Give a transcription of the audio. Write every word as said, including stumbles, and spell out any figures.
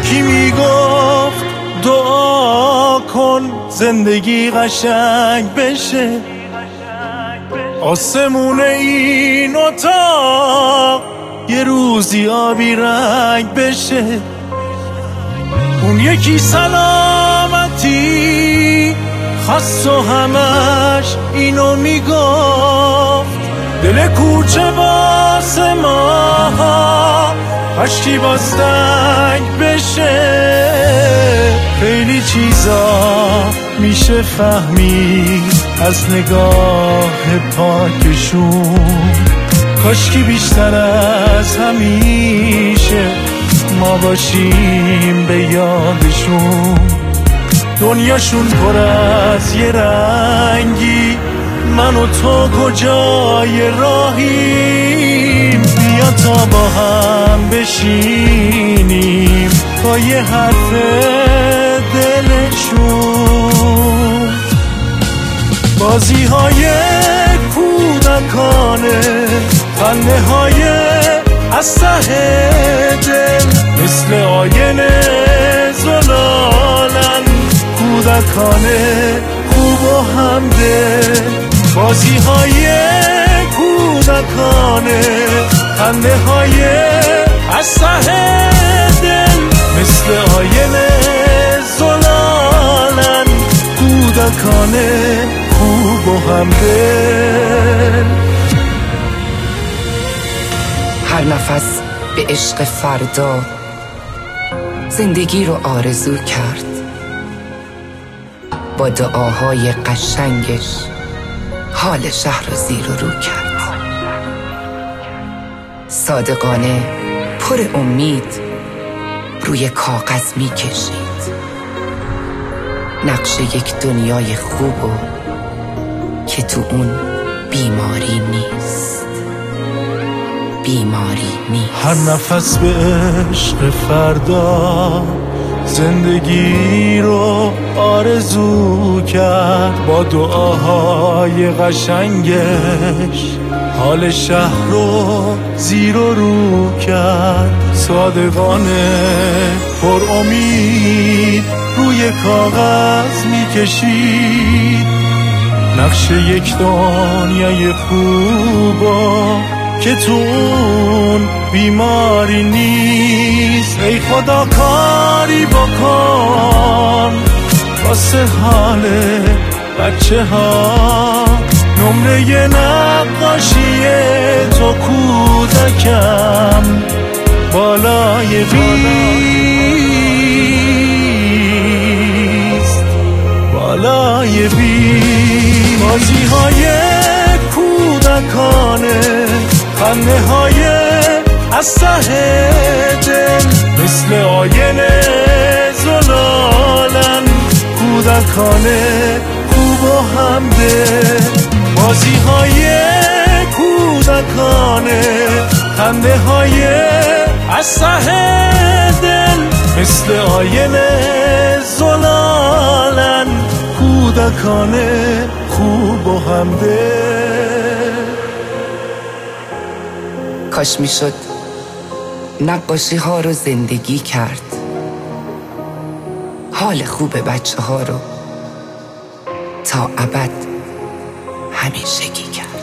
یکی میگفت دعا کن زندگی قشنگ بشه، آسمون این اتاق یه روزی آبی رنگ بشه. اون یکی سلامتی خواست و همش اینو میگفت، دل کوچه واسه ما عشقی باستنگ بشه. خیلی چیزا میشه فهمید از نگاه پاکشون، کاشکی بیشتر از همیشه ما باشیم به یادشون. دنیاشون پر از یه رنگی، من و تو کجای راهیم؟ بیا تا با هم بشینیم با یه حرف دلشون. بازی های کودکانه، خنده های از ته دل، مثل آینه زلالن کودکانه خوب و همدل. بازی های کودکانه، خنده های از ته دل، مثل آینه زلالن کودکانه خوب و همدل. هر نفس به عشق فردا زندگی رو آرزو کرد، با دعاهای قشنگش حال شهر رو زیر و رو کرد. صادقانه پر امید روی کاغذ می کشید، نقش یک دنیای خوب و که تو اون بیماری نیست، بیماری نیست. هر نفس به عشق فردا زندگی رو آرزو کرد، با دعاهای قشنگش حال شهر رو زیر و رو کرد. صادقانه پر امید روی کاغذ میکشید، نقش یک دنیای خوبا که تو اون بیماری نیست. ای خدا کاری بکن واسه حال بچه ها، نمره نقاشی تو کودکم بالای بیست، بالای بیست. بازی های کودکانه، خنده های از ته دل، مثل آینه زلالن کودکانه خوب و همدل. بازی های کودکانه، خنده های از ته دل، مثل آینه زلالن کودکانه خوب و همدل. کاش میشد نقاشی ها رو زندگی کرد، حال خوب بچه ها رو تا ابد همیشگی کرد.